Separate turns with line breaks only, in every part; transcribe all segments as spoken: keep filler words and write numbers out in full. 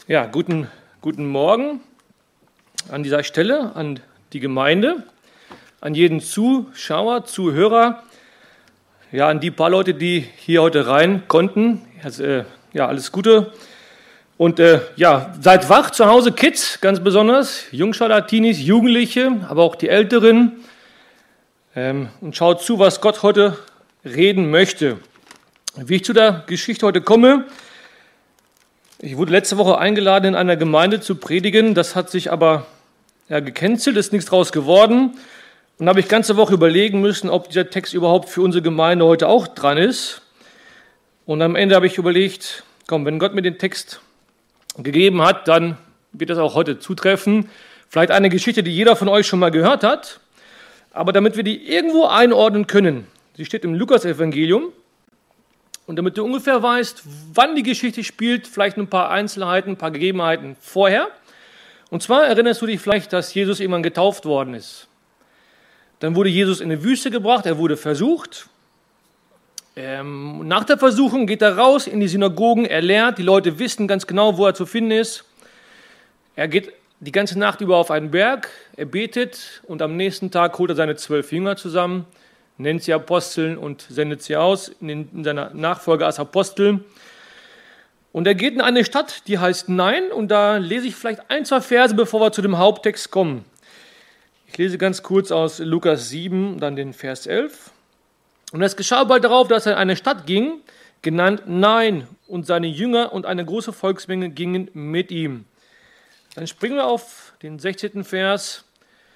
Ja, guten, guten Morgen an dieser Stelle, an die Gemeinde, an jeden Zuschauer, Zuhörer, ja, an die paar Leute, die hier heute rein konnten. Also, äh, ja, alles Gute. Und äh, ja, seid wach zu Hause, Kids ganz besonders, Jungschalter, Teenies, Jugendliche, aber auch die Älteren. Ähm, und schaut zu, was Gott heute reden möchte. Wie ich zu der Geschichte heute komme: Ich wurde letzte Woche eingeladen, in einer Gemeinde zu predigen. Das hat sich aber ja, gecancelt, ist nichts draus geworden. Und da habe ich ganze Woche überlegen müssen, ob dieser Text überhaupt für unsere Gemeinde heute auch dran ist. Und am Ende habe ich überlegt, komm, wenn Gott mir den Text gegeben hat, dann wird das auch heute zutreffen. Vielleicht eine Geschichte, die jeder von euch schon mal gehört hat. Aber damit wir die irgendwo einordnen können, sie steht im Lukas-Evangelium. Und damit du ungefähr weißt, wann die Geschichte spielt, vielleicht ein paar Einzelheiten, ein paar Gegebenheiten vorher. Und zwar erinnerst du dich vielleicht, dass Jesus irgendwann getauft worden ist. Dann wurde Jesus in die Wüste gebracht, er wurde versucht. Ähm, nach der Versuchung geht er raus in die Synagogen, er lehrt, die Leute wissen ganz genau, wo er zu finden ist. Er geht die ganze Nacht über auf einen Berg, er betet und am nächsten Tag holt er seine zwölf Jünger zusammen, nennt sie Aposteln und sendet sie aus in, den, in seiner Nachfolge als Apostel. Und er geht in eine Stadt, die heißt Nain, und da lese ich vielleicht ein, zwei Verse, bevor wir zu dem Haupttext kommen. Ich lese ganz kurz aus Lukas sieben, dann den Vers elf. Und es geschah bald darauf, dass er in eine Stadt ging, genannt Nain, und seine Jünger und eine große Volksmenge gingen mit ihm. Dann springen wir auf den sechzehnten Vers,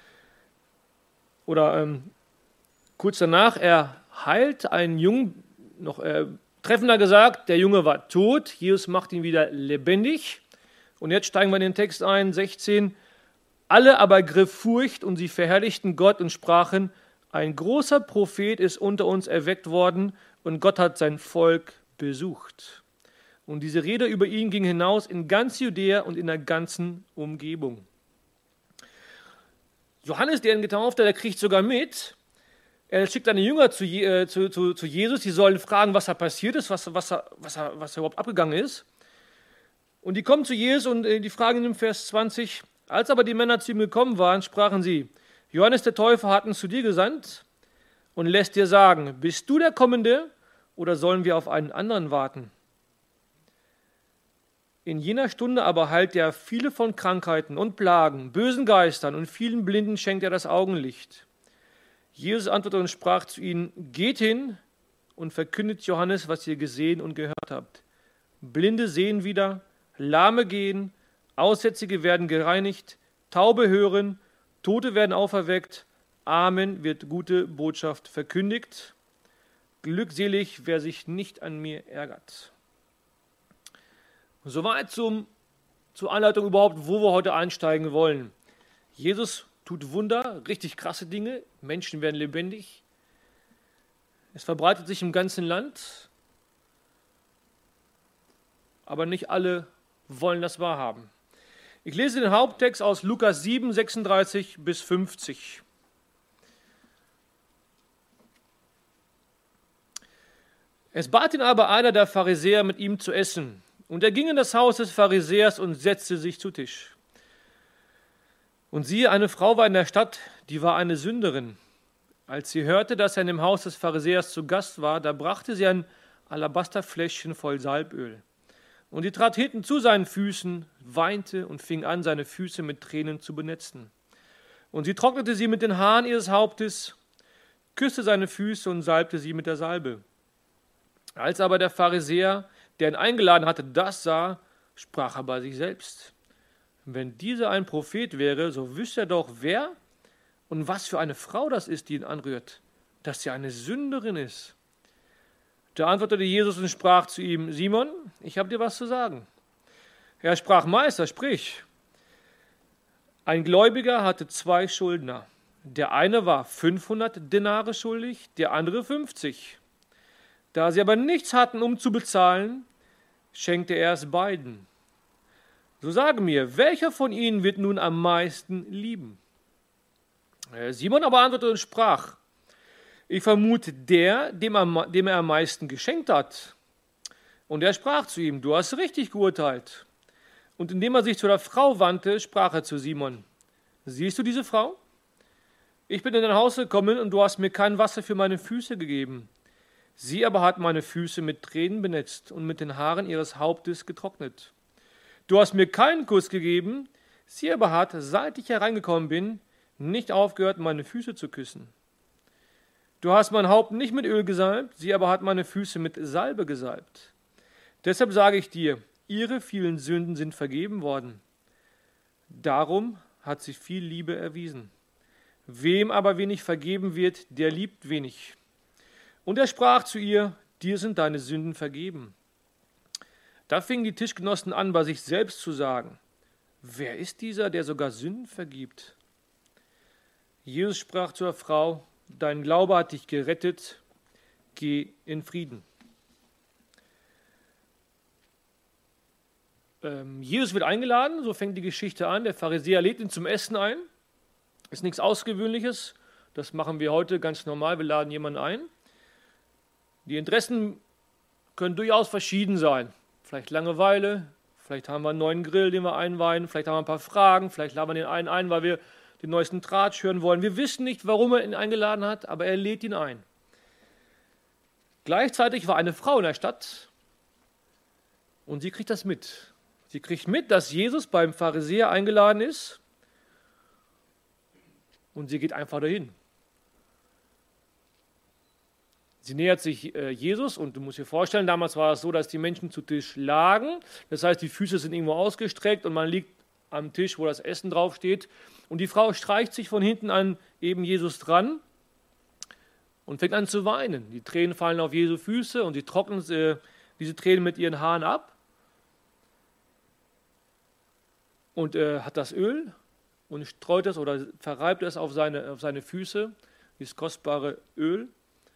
oder ähm, kurz danach, er heilt einen Jungen, noch äh, treffender gesagt, der Junge war tot, Jesus macht ihn wieder lebendig. Und jetzt steigen wir in den Text ein, sechzehn. Alle aber griff Furcht und sie verherrlichten Gott und sprachen: Ein großer Prophet ist unter uns erweckt worden und Gott hat sein Volk besucht. Und diese Rede über ihn ging hinaus in ganz Judäa und in der ganzen Umgebung. Johannes, der ihn getauft hat, der kriegt sogar mit. Er schickt seine Jünger zu, äh, zu, zu, zu Jesus, die sollen fragen, was da passiert ist, was, was, was, was da überhaupt abgegangen ist. Und die kommen zu Jesus und äh, die fragen ihn im Vers zwanzig: Als aber die Männer zu ihm gekommen waren, sprachen sie: Johannes der Täufer hat uns zu dir gesandt und lässt dir sagen, bist du der Kommende oder sollen wir auf einen anderen warten? In jener Stunde aber heilt er viele von Krankheiten und Plagen, bösen Geistern und vielen Blinden schenkt er das Augenlicht. Jesus antwortete und sprach zu ihnen: Geht hin und verkündet Johannes, was ihr gesehen und gehört habt. Blinde sehen wieder, Lahme gehen, Aussätzige werden gereinigt, Taube hören, Tote werden auferweckt, Amen wird gute Botschaft verkündigt. Glückselig, wer sich nicht an mir ärgert. Soweit zum, zur Einleitung überhaupt, wo wir heute einsteigen wollen. Jesus tut Wunder, richtig krasse Dinge, Menschen werden lebendig. Es verbreitet sich im ganzen Land, aber nicht alle wollen das wahrhaben. Ich lese den Haupttext aus Lukas sieben, sechsunddreißig bis fünfzig. Es bat ihn aber einer der Pharisäer, mit ihm zu essen. Und er ging in das Haus des Pharisäers und setzte sich zu Tisch. Und siehe, eine Frau war in der Stadt, die war eine Sünderin. Als sie hörte, dass er in dem Haus des Pharisäers zu Gast war, da brachte sie ein Alabasterfläschchen voll Salböl. Und sie trat hinten zu seinen Füßen, weinte und fing an, seine Füße mit Tränen zu benetzen. Und sie trocknete sie mit den Haaren ihres Hauptes, küsste seine Füße und salbte sie mit der Salbe. Als aber der Pharisäer, der ihn eingeladen hatte, das sah, sprach er bei sich selbst: Wenn dieser ein Prophet wäre, so wüsste er doch, wer und was für eine Frau das ist, die ihn anrührt, dass sie eine Sünderin ist. Da antwortete Jesus und sprach zu ihm: Simon, ich habe dir was zu sagen. Er sprach: Meister, sprich. Ein Gläubiger hatte zwei Schuldner. Der eine war fünfhundert Denare schuldig, der andere fünfzig. Da sie aber nichts hatten, um zu bezahlen, schenkte er es beiden. So sage mir, welcher von ihnen wird nun am meisten lieben? Simon aber antwortete und sprach: Ich vermute der, dem er, dem er am meisten geschenkt hat. Und er sprach zu ihm: Du hast richtig geurteilt. Und indem er sich zu der Frau wandte, sprach er zu Simon: Siehst du diese Frau? Ich bin in dein Haus gekommen und du hast mir kein Wasser für meine Füße gegeben. Sie aber hat meine Füße mit Tränen benetzt und mit den Haaren ihres Hauptes getrocknet. Du hast mir keinen Kuss gegeben, sie aber hat, seit ich hereingekommen bin, nicht aufgehört, meine Füße zu küssen. Du hast mein Haupt nicht mit Öl gesalbt, sie aber hat meine Füße mit Salbe gesalbt. Deshalb sage ich dir, ihre vielen Sünden sind vergeben worden. Darum hat sie viel Liebe erwiesen. Wem aber wenig vergeben wird, der liebt wenig. Und er sprach zu ihr: Dir sind deine Sünden vergeben. Da fingen die Tischgenossen an, bei sich selbst zu sagen: Wer ist dieser, der sogar Sünden vergibt? Jesus sprach zur Frau: Dein Glaube hat dich gerettet, geh in Frieden. Ähm, Jesus wird eingeladen, so fängt die Geschichte an. Der Pharisäer lädt ihn zum Essen ein. Ist nichts Außergewöhnliches, das machen wir heute ganz normal, wir laden jemanden ein. Die Interessen können durchaus verschieden sein. Vielleicht Langeweile, vielleicht haben wir einen neuen Grill, den wir einweihen, vielleicht haben wir ein paar Fragen, vielleicht laden wir den einen ein, weil wir den neuesten Tratsch hören wollen. Wir wissen nicht, warum er ihn eingeladen hat, aber er lädt ihn ein. Gleichzeitig war eine Frau in der Stadt und sie kriegt das mit. Sie kriegt mit, dass Jesus beim Pharisäer eingeladen ist. Und sie geht einfach dahin. Sie nähert sich äh, Jesus und du musst dir vorstellen, damals war es so, dass die Menschen zu Tisch lagen. Das heißt, die Füße sind irgendwo ausgestreckt und man liegt am Tisch, wo das Essen draufsteht. Und die Frau streicht sich von hinten an eben Jesus dran und fängt an zu weinen. Die Tränen fallen auf Jesu Füße und sie trocknet äh, diese Tränen mit ihren Haaren ab. Und äh, hat das Öl und streut es oder verreibt es auf seine, auf seine Füße, dieses kostbare Öl.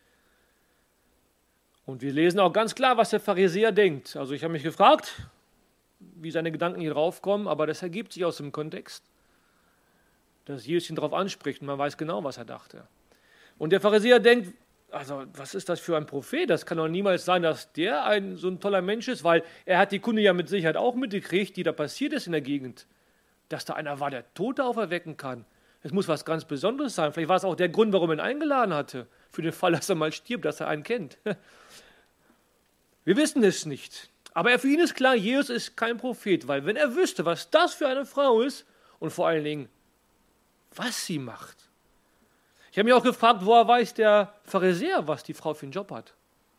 Und wir lesen auch ganz klar, was der Pharisäer denkt. Also ich habe mich gefragt, wie seine Gedanken hier draufkommen, aber das ergibt sich aus dem Kontext, dass Jesus ihn darauf anspricht und man weiß genau, was er dachte. Und der Pharisäer denkt, also was ist das für ein Prophet? Das kann doch niemals sein, dass der ein so ein toller Mensch ist, weil er hat die Kunde ja mit Sicherheit auch mitgekriegt, die da passiert ist in der Gegend. Dass da einer war, der Tote auferwecken kann. Es muss was ganz Besonderes sein. Vielleicht war es auch der Grund, warum er ihn eingeladen hatte. Für den Fall, dass er mal stirbt, dass er einen kennt. Wir wissen es nicht. Aber für ihn ist klar, Jesus ist kein Prophet. Weil wenn er wüsste, was das für eine Frau ist und vor allen Dingen, was sie macht. Ich habe mich auch gefragt, woher weiß der Pharisäer, was die Frau für einen Job hat.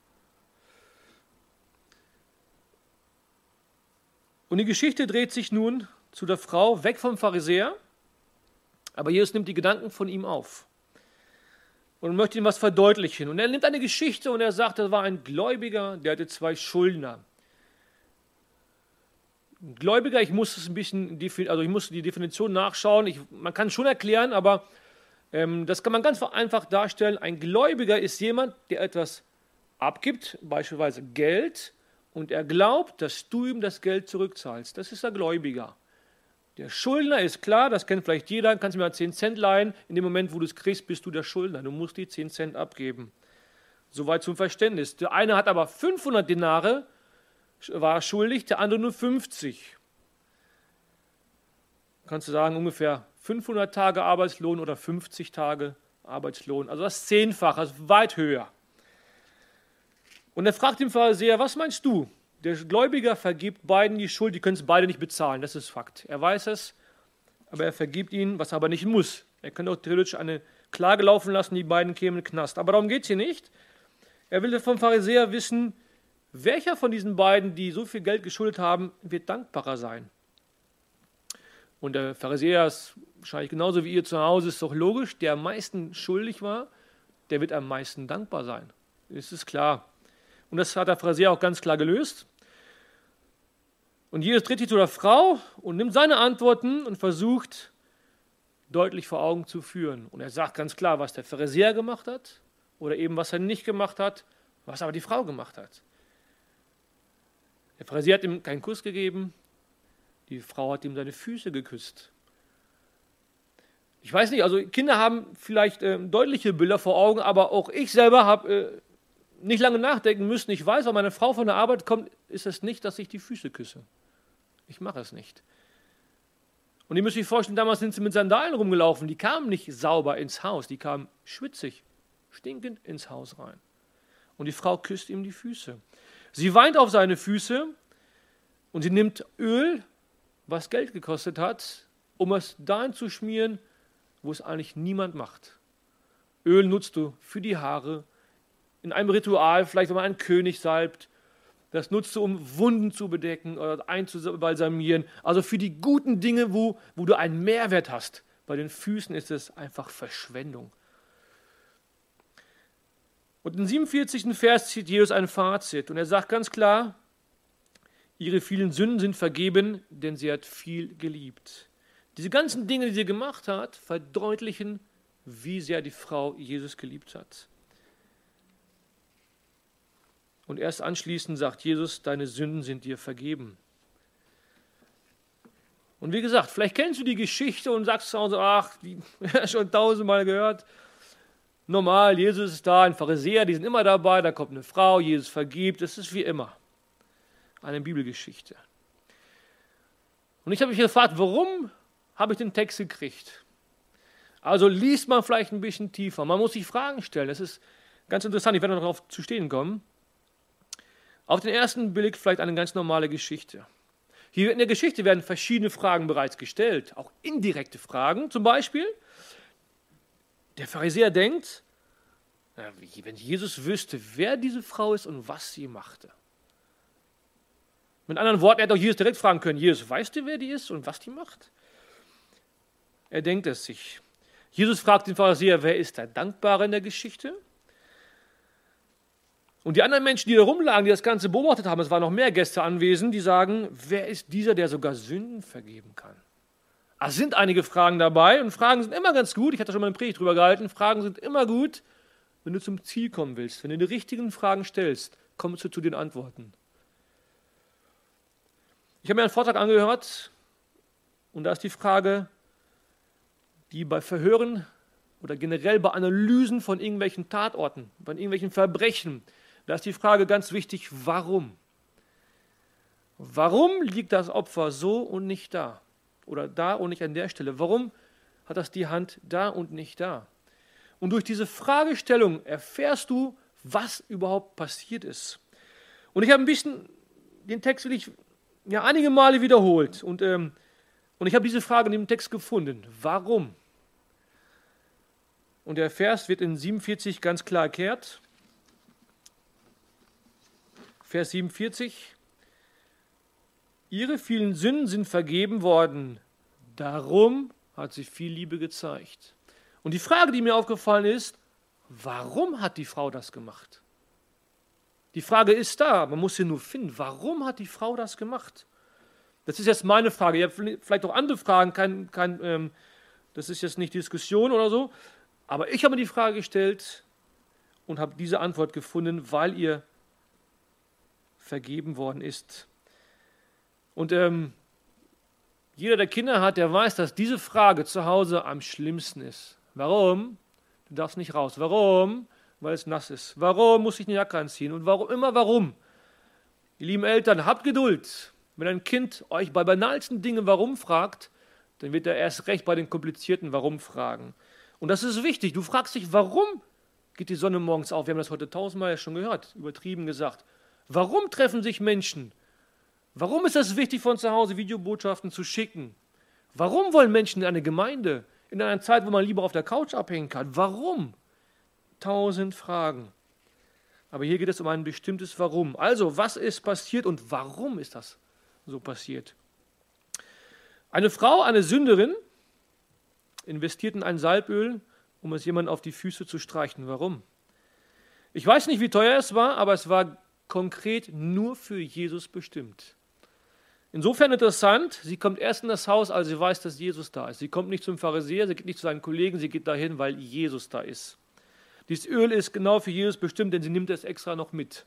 Und die Geschichte dreht sich nun zu der Frau, weg vom Pharisäer, aber Jesus nimmt die Gedanken von ihm auf und möchte ihm was verdeutlichen. Und er nimmt eine Geschichte und er sagt, da war ein Gläubiger, der hatte zwei Schuldner. Ein Gläubiger, ich muss es ein bisschen, also ich musste die Definition nachschauen, ich, man kann es schon erklären, aber ähm, das kann man ganz einfach darstellen. Ein Gläubiger ist jemand, der etwas abgibt, beispielsweise Geld, und er glaubt, dass du ihm das Geld zurückzahlst. Das ist der Gläubiger. Der Schuldner ist klar, das kennt vielleicht jeder, kannst du mir zehn Cent leihen, in dem Moment, wo du es kriegst, bist du der Schuldner, du musst die zehn Cent abgeben. Soweit zum Verständnis. Der eine hat aber fünfhundert Denare, war schuldig, der andere nur fünfzig. Kannst du sagen, ungefähr fünfhundert Tage Arbeitslohn oder fünfzig Tage Arbeitslohn, also das Zehnfache, also weit höher. Und er fragt den Pharisäer, was meinst du? Der Gläubiger vergibt beiden die Schuld, die können es beide nicht bezahlen, das ist Fakt. Er weiß es, aber er vergibt ihnen, was er aber nicht muss. Er könnte auch theoretisch eine Klage laufen lassen, die beiden kämen in den Knast. Aber darum geht es hier nicht. Er will vom Pharisäer wissen, welcher von diesen beiden, die so viel Geld geschuldet haben, wird dankbarer sein. Und der Pharisäer ist wahrscheinlich genauso wie ihr zu Hause, ist doch logisch, der am meisten schuldig war, der wird am meisten dankbar sein. Das ist klar. Und das hat der Pharisäer auch ganz klar gelöst. Und Jesus dreht sich zu der Frau und nimmt seine Antworten und versucht, deutlich vor Augen zu führen. Und er sagt ganz klar, was der Pharisäer gemacht hat oder eben was er nicht gemacht hat, was aber die Frau gemacht hat. Der Pharisäer hat ihm keinen Kuss gegeben, die Frau hat ihm seine Füße geküsst. Ich weiß nicht, also Kinder haben vielleicht äh, deutliche Bilder vor Augen, aber auch ich selber habe äh, nicht lange nachdenken müssen. Ich weiß, wenn meine Frau von der Arbeit kommt, ist es nicht, dass ich die Füße küsse. Ich mache es nicht. Und ihr müsst euch vorstellen, damals sind sie mit Sandalen rumgelaufen. Die kamen nicht sauber ins Haus, die kamen schwitzig, stinkend ins Haus rein. Und die Frau küsst ihm die Füße. Sie weint auf seine Füße und sie nimmt Öl, was Geld gekostet hat, um es dahin zu schmieren, wo es eigentlich niemand macht. Öl nutzt du für die Haare, in einem Ritual, vielleicht wenn man einen König salbt. Das nutzt du, um Wunden zu bedecken oder einzubalsamieren. Also für die guten Dinge, wo, wo du einen Mehrwert hast. Bei den Füßen ist es einfach Verschwendung. Und im siebenundvierzigsten Vers zieht Jesus ein Fazit und er sagt ganz klar, ihre vielen Sünden sind vergeben, denn sie hat viel geliebt. Diese ganzen Dinge, die sie gemacht hat, verdeutlichen, wie sehr die Frau Jesus geliebt hat. Und erst anschließend sagt Jesus, deine Sünden sind dir vergeben. Und wie gesagt, vielleicht kennst du die Geschichte und sagst zu Hause, ach, die schon tausendmal gehört. Normal, Jesus ist da, ein Pharisäer, die sind immer dabei, da kommt eine Frau, Jesus vergibt, es ist wie immer. Eine Bibelgeschichte. Und ich habe mich gefragt, warum habe ich den Text gekriegt? Also liest man vielleicht ein bisschen tiefer, man muss sich Fragen stellen, das ist ganz interessant, ich werde noch darauf zu stehen kommen. Auf den ersten Blick vielleicht eine ganz normale Geschichte. Hier in der Geschichte werden verschiedene Fragen bereits gestellt, auch indirekte Fragen, zum Beispiel, der Pharisäer denkt, wenn Jesus wüsste, wer diese Frau ist und was sie machte. Mit anderen Worten, er hätte auch Jesus direkt fragen können, Jesus, weißt du, wer die ist und was die macht? Er denkt es sich. Jesus fragt den Pharisäer, wer ist der Dankbare in der Geschichte? Und die anderen Menschen, die da rumlagen, die das Ganze beobachtet haben, es waren noch mehr Gäste anwesend, die sagen, wer ist dieser, der sogar Sünden vergeben kann? Es sind einige Fragen dabei und Fragen sind immer ganz gut. Ich hatte schon mal eine Predigt drüber gehalten. Fragen sind immer gut, wenn du zum Ziel kommen willst. Wenn du die richtigen Fragen stellst, kommst du zu den Antworten. Ich habe mir einen Vortrag angehört und da ist die Frage, die bei Verhören oder generell bei Analysen von irgendwelchen Tatorten, bei irgendwelchen Verbrechen, da ist die Frage ganz wichtig, warum? Warum liegt das Opfer so und nicht da? Oder da und nicht an der Stelle. Warum hat das die Hand da und nicht da? Und durch diese Fragestellung erfährst du, was überhaupt passiert ist. Und ich habe ein bisschen den Text wirklich ja, einige Male wiederholt. Und, ähm, und ich habe diese Frage in dem Text gefunden. Warum? Und der Vers wird in siebenundvierzig ganz klar erklärt. Vers siebenundvierzig. Ihre vielen Sünden sind vergeben worden. Darum hat sie viel Liebe gezeigt. Und die Frage, die mir aufgefallen ist, warum hat die Frau das gemacht? Die Frage ist da, man muss sie nur finden. Warum hat die Frau das gemacht? Das ist jetzt meine Frage. Ihr habt vielleicht auch andere Fragen, kein, kein, ähm, das ist jetzt nicht Diskussion oder so. Aber ich habe mir die Frage gestellt und habe diese Antwort gefunden, weil ihr vergeben worden ist. Und ähm, jeder, der Kinder hat, der weiß, dass diese Frage zu Hause am schlimmsten ist. Warum? Du darfst nicht raus. Warum? Weil es nass ist. Warum muss ich eine Jacke anziehen? Und warum? Immer warum? Ihr lieben Eltern, habt Geduld. Wenn ein Kind euch bei banalsten Dingen warum fragt, dann wird er erst recht bei den komplizierten Warum fragen. Und das ist wichtig. Du fragst dich, warum geht die Sonne morgens auf? Wir haben das heute tausendmal schon gehört, übertrieben gesagt. Warum treffen sich Menschen? Warum ist es wichtig, von zu Hause Videobotschaften zu schicken? Warum wollen Menschen in eine Gemeinde, in einer Zeit, wo man lieber auf der Couch abhängen kann? Warum? Tausend Fragen. Aber hier geht es um ein bestimmtes Warum. Also, was ist passiert und warum ist das so passiert? Eine Frau, eine Sünderin, investiert in ein Salböl, um es jemandem auf die Füße zu streichen. Warum? Ich weiß nicht, wie teuer es war, aber es war konkret nur für Jesus bestimmt. Insofern interessant, sie kommt erst in das Haus, als sie weiß, dass Jesus da ist. Sie kommt nicht zum Pharisäer, sie geht nicht zu seinen Kollegen, sie geht dahin, weil Jesus da ist. Dieses Öl ist genau für Jesus bestimmt, denn sie nimmt es extra noch mit.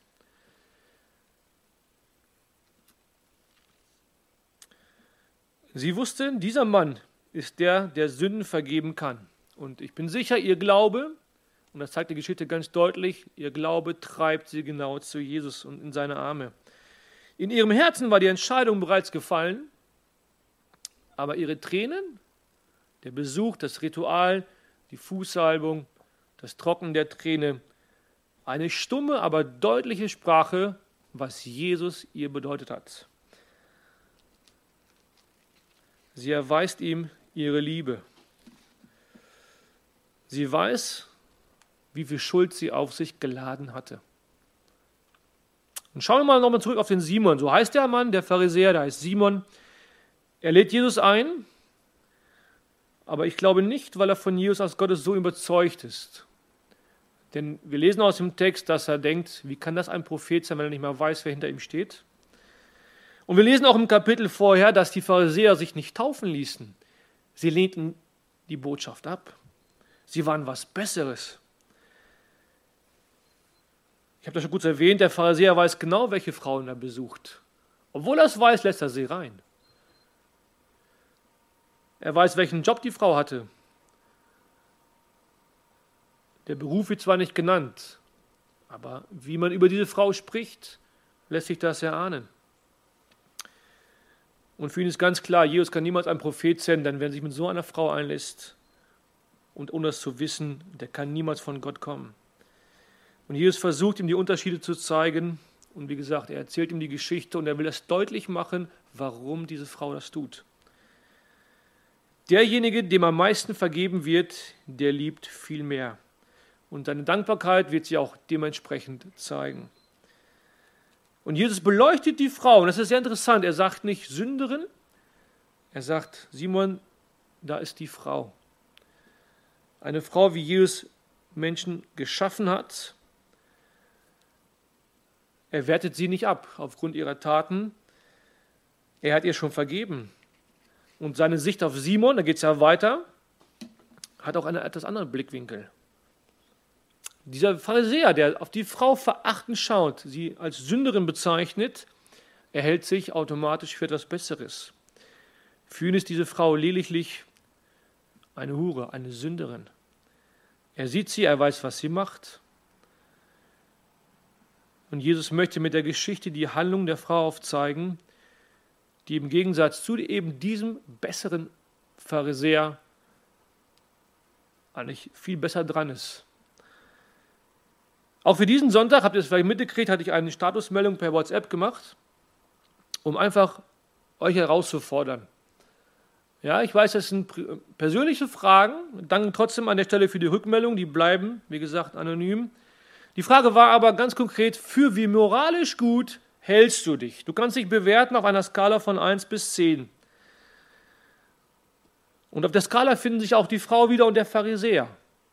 Sie wusste, dieser Mann ist der, der Sünden vergeben kann. Und ich bin sicher, ihr Glaube, und das zeigt die Geschichte ganz deutlich, ihr Glaube treibt sie genau zu Jesus und in seine Arme. In ihrem Herzen war die Entscheidung bereits gefallen, aber ihre Tränen, der Besuch, das Ritual, die Fußsalbung, das Trocknen der Träne, eine stumme, aber deutliche Sprache, was Jesus ihr bedeutet hat. Sie erweist ihm ihre Liebe. Sie weiß, wie viel Schuld sie auf sich geladen hatte. Und schauen wir mal nochmal zurück auf den Simon. So heißt der Mann, der Pharisäer, der heißt Simon. Er lädt Jesus ein, aber ich glaube nicht, weil er von Jesus als Gottes Sohn überzeugt ist. Denn wir lesen aus dem Text, dass er denkt, wie kann das ein Prophet sein, wenn er nicht mal weiß, wer hinter ihm steht? Und wir lesen auch im Kapitel vorher, dass die Pharisäer sich nicht taufen ließen. Sie lehnten die Botschaft ab. Sie waren was Besseres. Ich habe das schon kurz erwähnt, der Pharisäer weiß genau, welche Frauen er besucht. Obwohl er es weiß, lässt er sie rein. Er weiß, welchen Job die Frau hatte. Der Beruf wird zwar nicht genannt, aber wie man über diese Frau spricht, lässt sich das erahnen. Und für ihn ist ganz klar, Jesus kann niemals ein Prophet sein, denn wer sich mit so einer Frau einlässt und ohne das zu wissen, der kann niemals von Gott kommen. Und Jesus versucht ihm die Unterschiede zu zeigen und wie gesagt, er erzählt ihm die Geschichte und er will das deutlich machen, warum diese Frau das tut. Derjenige, dem am meisten vergeben wird, der liebt viel mehr. Und seine Dankbarkeit wird sie auch dementsprechend zeigen. Und Jesus beleuchtet die Frau, und das ist sehr interessant. Er sagt nicht Sünderin, er sagt, Simon, da ist die Frau. Eine Frau, wie Jesus Menschen geschaffen hat. Er wertet sie nicht ab aufgrund ihrer Taten. Er hat ihr schon vergeben. Und seine Sicht auf Simon, da geht es ja weiter, hat auch einen etwas anderen Blickwinkel. Dieser Pharisäer, der auf die Frau verachtend schaut, sie als Sünderin bezeichnet, erhält sich automatisch für etwas Besseres. Für ihn ist diese Frau lediglich eine Hure, eine Sünderin. Er sieht sie, er weiß, was sie macht. Und Jesus möchte mit der Geschichte die Handlung der Frau aufzeigen, die im Gegensatz zu eben diesem besseren Pharisäer eigentlich viel besser dran ist. Auch für diesen Sonntag, habt ihr es vielleicht mitgekriegt, hatte ich eine Statusmeldung per WhatsApp gemacht, um einfach euch herauszufordern. Ja, ich weiß, das sind persönliche Fragen, danke trotzdem an der Stelle für die Rückmeldung, die bleiben, wie gesagt, anonym. Die Frage war aber ganz konkret, für wie moralisch gut hältst du dich? Du kannst dich bewerten auf einer Skala von eins bis zehn. Und auf der Skala finden sich auch die Frau wieder und der Pharisäer.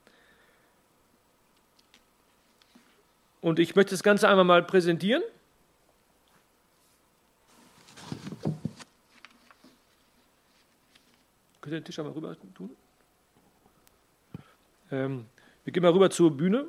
Und ich möchte das Ganze einmal mal präsentieren. Könnt ihr den Tisch einmal rüber tun? Ähm, wir gehen mal rüber zur Bühne.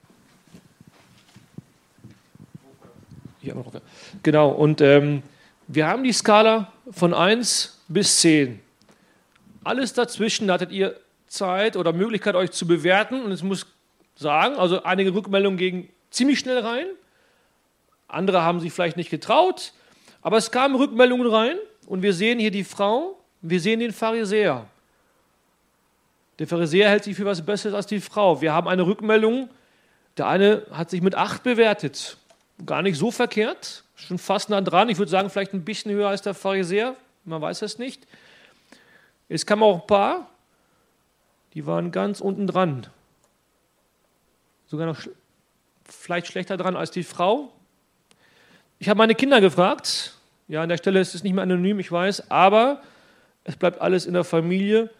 Hier haben wir noch. Genau, und ähm, wir haben die Skala von eins bis zehn. Alles dazwischen, da hattet ihr Zeit oder Möglichkeit, euch zu bewerten. Und es muss sagen, also einige Rückmeldungen gingen ziemlich schnell rein. Andere haben sich vielleicht nicht getraut. Aber es kamen Rückmeldungen rein und wir sehen hier die Frau, wir sehen den Pharisäer. Der Pharisäer hält sich für was Besseres als die Frau. Wir haben eine Rückmeldung, der eine hat sich mit acht bewertet. Gar nicht so verkehrt, schon fast nah dran. Ich würde sagen, vielleicht ein bisschen höher als der Pharisäer, man weiß es nicht. Es kamen auch ein paar, die waren ganz unten dran. Sogar noch vielleicht schlechter dran als die Frau. Ich habe meine Kinder gefragt. Ja, an der Stelle ist es nicht mehr anonym, ich weiß, aber es bleibt alles in der Familie.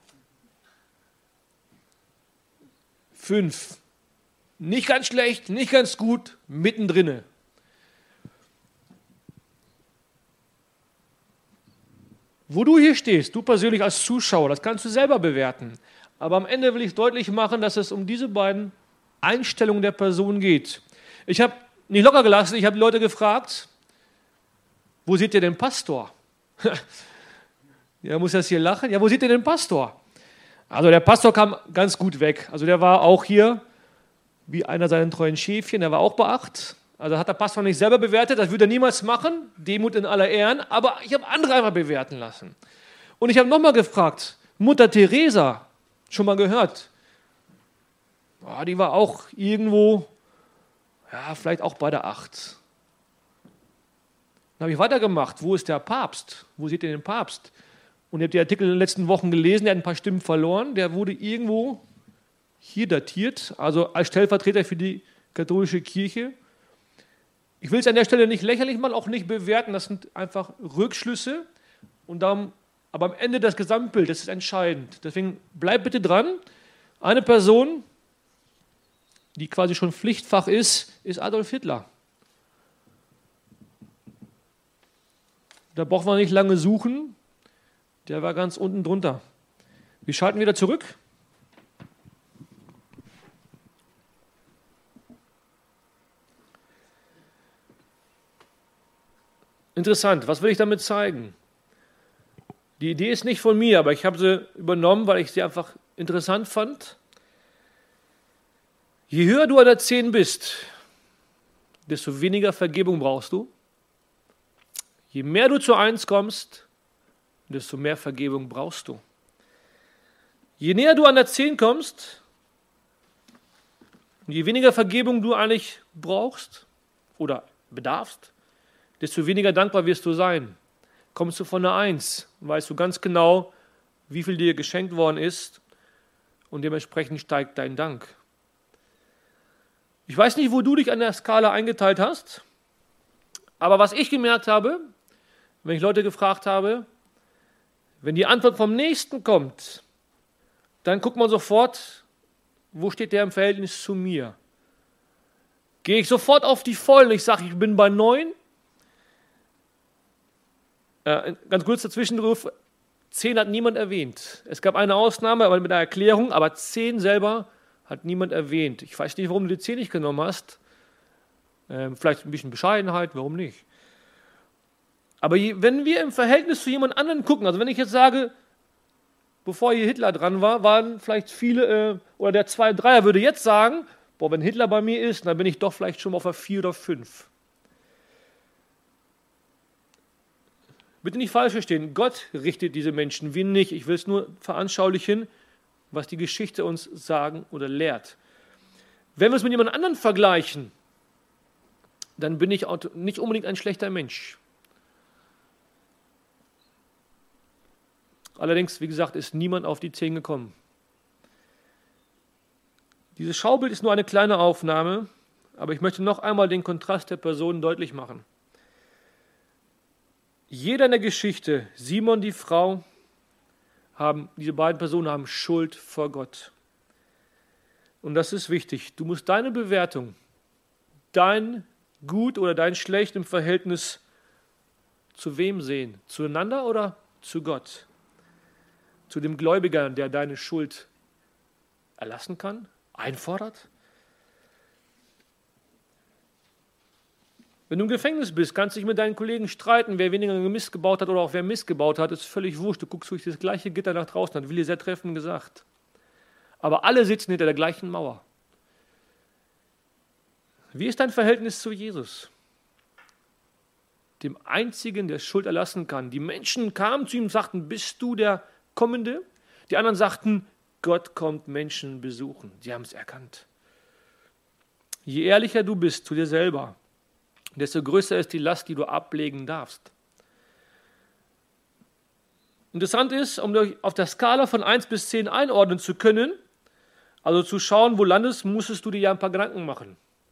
Fünf. Nicht ganz schlecht, nicht ganz gut, mittendrin. Wo du hier stehst, du persönlich als Zuschauer, das kannst du selber bewerten. Aber am Ende will ich deutlich machen, dass es um diese beiden Einstellungen der Person geht. Ich habe nicht locker gelassen, ich habe die Leute gefragt, wo seht ihr den Pastor? Ja, muss das hier lachen. Ja, wo seht ihr den Pastor? Also der Pastor kam ganz gut weg. Also der war auch hier wie einer seiner treuen Schäfchen, der war auch bei acht. Also hat der Pastor nicht selber bewertet, das würde er niemals machen, Demut in aller Ehren, aber ich habe andere einfach bewerten lassen. Und ich habe nochmal gefragt, Mutter Teresa, schon mal gehört, oh, die war auch irgendwo, ja, vielleicht auch bei der Acht. Dann habe ich weitergemacht, wo ist der Papst? Wo seht ihr den Papst? Und ihr habt die Artikel in den letzten Wochen gelesen, der hat ein paar Stimmen verloren, der wurde irgendwo hier datiert, also als Stellvertreter für die katholische Kirche. Ich will es an der Stelle nicht lächerlich machen, auch nicht bewerten, das sind einfach Rückschlüsse. Und darum, aber am Ende das Gesamtbild, das ist entscheidend. Deswegen bleibt bitte dran. Eine Person, die quasi schon Pflichtfach ist, ist Adolf Hitler. Da braucht man nicht lange suchen, der war ganz unten drunter. Wir schalten wieder zurück. Interessant, was will ich damit zeigen? Die Idee ist nicht von mir, aber ich habe sie übernommen, weil ich sie einfach interessant fand. Je höher du an der zehn bist, desto weniger Vergebung brauchst du. Je mehr du zur eins kommst, desto mehr Vergebung brauchst du. Je näher du an der zehn kommst, je weniger Vergebung du eigentlich brauchst oder bedarfst, desto weniger dankbar wirst du sein. Kommst du von der eins, weißt du ganz genau, wie viel dir geschenkt worden ist und dementsprechend steigt dein Dank. Ich weiß nicht, wo du dich an der Skala eingeteilt hast, aber was ich gemerkt habe, wenn ich Leute gefragt habe, wenn die Antwort vom Nächsten kommt, dann guckt man sofort, wo steht der im Verhältnis zu mir? Gehe ich sofort auf die Vollen, ich sage, ich bin bei neun. Äh, ganz kurz dazwischenruf, zehn hat niemand erwähnt. Es gab eine Ausnahme, aber mit einer Erklärung, aber zehn selber hat niemand erwähnt. Ich weiß nicht, warum du die zehn nicht genommen hast. Ähm, vielleicht ein bisschen Bescheidenheit, warum nicht? Aber je, wenn wir im Verhältnis zu jemand anderen gucken, also wenn ich jetzt sage, bevor hier Hitler dran war, waren vielleicht viele, äh, oder der zwei Dreier würde jetzt sagen, boah, wenn Hitler bei mir ist, dann bin ich doch vielleicht schon auf der vier oder fünf. Bitte nicht falsch verstehen, Gott richtet diese Menschen, wir nicht. Ich will es nur veranschaulichen, was die Geschichte uns sagen oder lehrt. Wenn wir es mit jemand anderem vergleichen, dann bin ich nicht unbedingt ein schlechter Mensch. Allerdings, wie gesagt, ist niemand auf die zehn gekommen. Dieses Schaubild ist nur eine kleine Aufnahme, aber ich möchte noch einmal den Kontrast der Personen deutlich machen. Jeder in der Geschichte, Simon, die Frau, haben, diese beiden Personen haben Schuld vor Gott. Und das ist wichtig. Du musst deine Bewertung, dein Gut oder dein Schlecht im Verhältnis zu wem sehen? Zueinander oder zu Gott? Zu dem Gläubiger, der deine Schuld erlassen kann, einfordert? Wenn du im Gefängnis bist, kannst du dich mit deinen Kollegen streiten, wer weniger Mist gebaut hat oder auch wer Mist gebaut hat, ist völlig wurscht. Du guckst durch das gleiche Gitter nach draußen, hat Willi sehr treffend gesagt. Aber alle sitzen hinter der gleichen Mauer. Wie ist dein Verhältnis zu Jesus? Dem Einzigen, der Schuld erlassen kann. Die Menschen kamen zu ihm und sagten, bist du der Kommende? Die anderen sagten, Gott kommt Menschen besuchen. Sie haben es erkannt. Je ehrlicher du bist zu dir selber, desto größer ist die Last, die du ablegen darfst. Interessant ist, um auf der Skala von eins bis zehn einordnen zu können, also zu schauen, wo landest, musstest du dir ja ein paar Gedanken machen.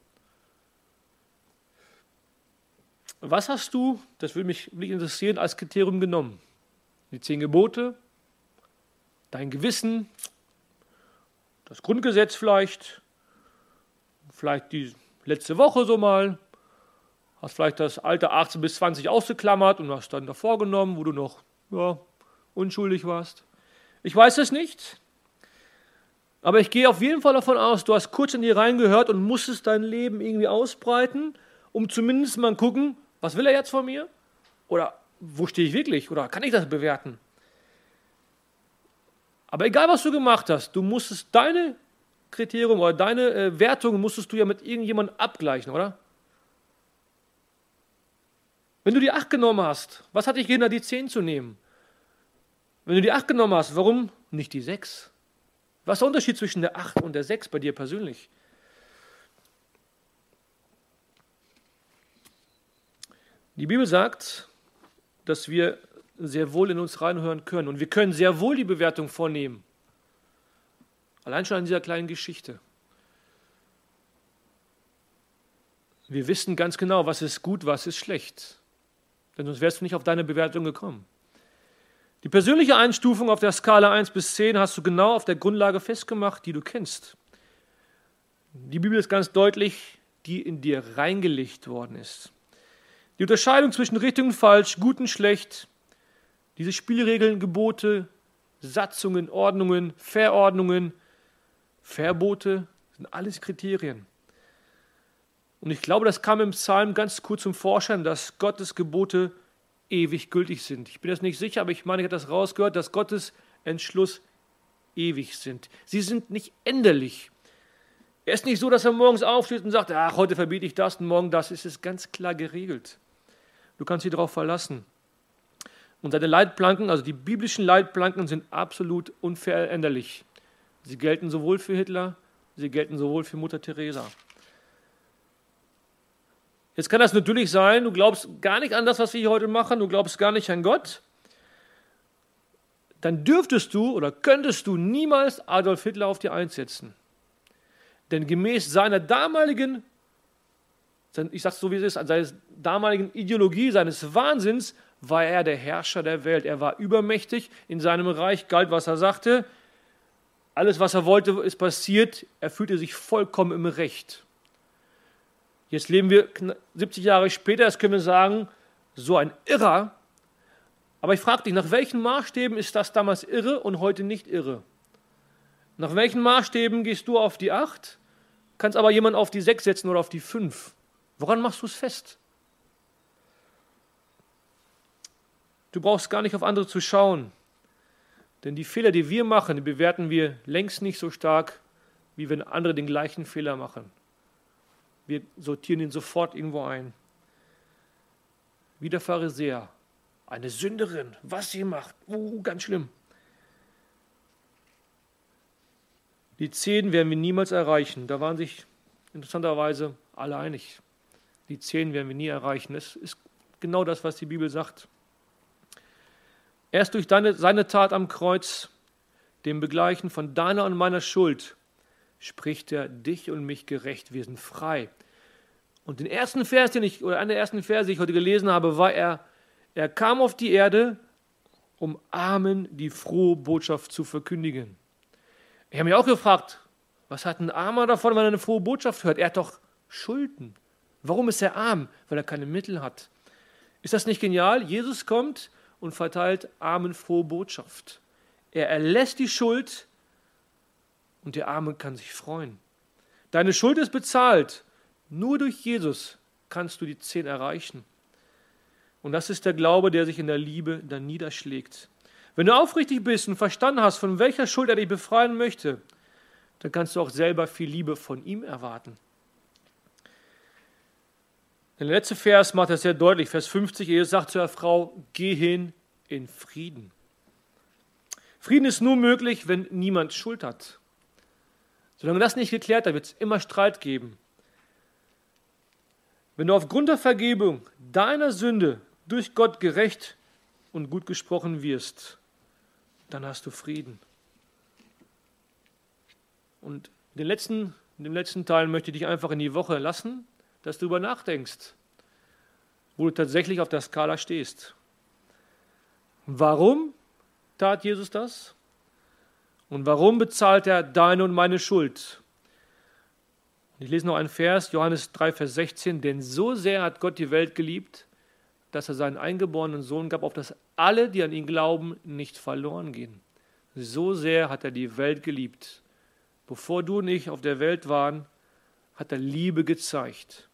Was hast du, das würde mich wirklich interessieren, als Kriterium genommen? Die zehn Gebote, dein Gewissen, das Grundgesetz vielleicht, vielleicht die letzte Woche so mal, hast vielleicht das Alter achtzehn bis zwanzig ausgeklammert und hast dann davor genommen, wo du noch ja, unschuldig warst. Ich weiß es nicht, aber ich gehe auf jeden Fall davon aus, du hast kurz in die reingehört und musstest dein Leben irgendwie ausbreiten, um zumindest mal gucken, was will er jetzt von mir? Oder wo stehe ich wirklich? Oder kann ich das bewerten? Aber egal, was du gemacht hast, du musstest deine Kriterien oder deine äh, Wertung musstest du ja mit irgendjemandem abgleichen, oder? Wenn du die acht genommen hast, was hat dich gehindert, die zehn zu nehmen? Wenn du die acht genommen hast, warum nicht die sechs? Was ist der Unterschied zwischen der acht und der sechs bei dir persönlich? Die Bibel sagt, dass wir sehr wohl in uns reinhören können und wir können sehr wohl die Bewertung vornehmen. Allein schon an dieser kleinen Geschichte. Wir wissen ganz genau, was ist gut, was ist schlecht. Denn sonst wärst du nicht auf deine Bewertung gekommen. Die persönliche Einstufung auf der Skala eins bis zehn hast du genau auf der Grundlage festgemacht, die du kennst. Die Bibel ist ganz deutlich, die in dir reingelegt worden ist. Die Unterscheidung zwischen richtig und falsch, gut und schlecht, diese Spielregeln, Gebote, Satzungen, Ordnungen, Verordnungen, Verbote, sind alles Kriterien. Und ich glaube, das kam im Psalm ganz kurz zum Vorschein, dass Gottes Gebote ewig gültig sind. Ich bin jetzt nicht sicher, aber ich meine, ich habe das rausgehört, dass Gottes Entschluss ewig sind. Sie sind nicht änderlich. Er ist nicht so, dass er morgens aufsteht und sagt, ach, heute verbiete ich das und morgen das. Es ist ganz klar geregelt. Du kannst dich darauf verlassen. Und seine Leitplanken, also die biblischen Leitplanken, sind absolut unveränderlich. Sie gelten sowohl für Hitler, sie gelten sowohl für Mutter Teresa. Jetzt kann das natürlich sein, du glaubst gar nicht an das, was wir hier heute machen, du glaubst gar nicht an Gott. Dann dürftest du oder könntest du niemals Adolf Hitler auf die Eins setzen. Denn gemäß seiner damaligen, ich sage es so wie es ist, seiner damaligen Ideologie, seines Wahnsinns, war er der Herrscher der Welt. Er war übermächtig, in seinem Reich galt, was er sagte. Alles, was er wollte, ist passiert. Er fühlte sich vollkommen im Recht. Jetzt leben wir siebzig Jahre später, das können wir sagen, so ein Irrer. Aber ich frage dich, nach welchen Maßstäben ist das damals irre und heute nicht irre? Nach welchen Maßstäben gehst du auf die acht, kannst aber jemand auf die sechs setzen oder auf die fünf? Woran machst du es fest? Du brauchst gar nicht auf andere zu schauen, denn die Fehler, die wir machen, die bewerten wir längst nicht so stark, wie wenn andere den gleichen Fehler machen. Wir sortieren ihn sofort irgendwo ein. Wie der Pharisäer. Eine Sünderin, was sie macht. Uh, ganz schlimm. Die zehn werden wir niemals erreichen. Da waren sich interessanterweise alle einig. Die zehn werden wir nie erreichen. Das ist genau das, was die Bibel sagt. Erst durch deine, seine Tat am Kreuz, dem Begleichen von deiner und meiner Schuld, spricht er dich und mich gerecht. Wir sind frei. Und den ersten Vers, den ich, oder einen der ersten Verse, die ich heute gelesen habe, war er, er kam auf die Erde, um Armen die frohe Botschaft zu verkündigen. Ich habe mich auch gefragt, was hat ein Armer davon, wenn er eine frohe Botschaft hört? Er hat doch Schulden. Warum ist er arm? Weil er keine Mittel hat. Ist das nicht genial? Jesus kommt und verteilt Armen frohe Botschaft. Er erlässt die Schuld und der Arme kann sich freuen. Deine Schuld ist bezahlt. Nur durch Jesus kannst du die zehn erreichen. Und das ist der Glaube, der sich in der Liebe dann niederschlägt. Wenn du aufrichtig bist und verstanden hast, von welcher Schuld er dich befreien möchte, dann kannst du auch selber viel Liebe von ihm erwarten. Der letzte Vers macht das sehr deutlich, Vers fünfzig, Jesus sagt zu der Frau, geh hin in Frieden. Frieden ist nur möglich, wenn niemand Schuld hat. Solange das nicht geklärt hat, wird es immer Streit geben. Wenn du aufgrund der Vergebung deiner Sünde durch Gott gerecht und gut gesprochen wirst, dann hast du Frieden. Und in den letzten, in dem letzten Teil möchte ich dich einfach in die Woche lassen, dass du darüber nachdenkst, wo du tatsächlich auf der Skala stehst. Warum tat Jesus das? Und warum bezahlt er deine und meine Schuld? Ich lese noch einen Vers, Johannes drei, Vers sechzehn. Denn so sehr hat Gott die Welt geliebt, dass er seinen eingeborenen Sohn gab, auf dass alle, die an ihn glauben, nicht verloren gehen. So sehr hat er die Welt geliebt. Bevor du und ich auf der Welt waren, hat er Liebe gezeigt.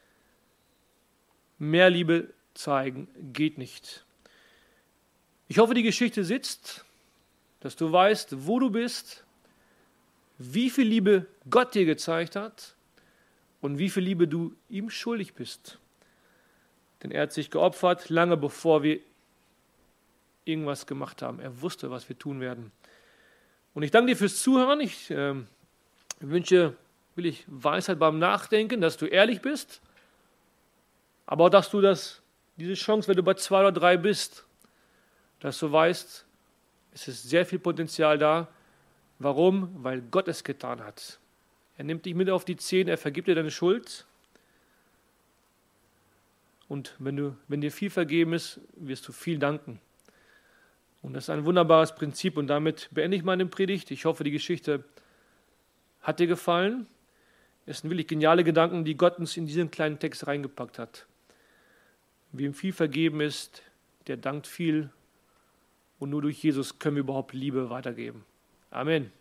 Mehr Liebe zeigen geht nicht. Ich hoffe, die Geschichte sitzt, dass du weißt, wo du bist, wie viel Liebe Gott dir gezeigt hat und wie viel Liebe du ihm schuldig bist. Denn er hat sich geopfert, lange bevor wir irgendwas gemacht haben. Er wusste, was wir tun werden. Und ich danke dir fürs Zuhören. Ich äh, wünsche, will ich Weisheit beim Nachdenken, dass du ehrlich bist, aber auch, dass du das, diese Chance, wenn du bei zwei oder drei bist, dass du weißt, es ist sehr viel Potenzial da. Warum? Weil Gott es getan hat. Er nimmt dich mit auf die Zähne, er vergibt dir deine Schuld. Und wenn, du, wenn dir viel vergeben ist, wirst du viel danken. Und das ist ein wunderbares Prinzip. Und damit beende ich meine Predigt. Ich hoffe, die Geschichte hat dir gefallen. Es sind wirklich geniale Gedanken, die Gott uns in diesen kleinen Text reingepackt hat. Wem viel vergeben ist, der dankt viel. Und nur durch Jesus können wir überhaupt Liebe weitergeben. Amen.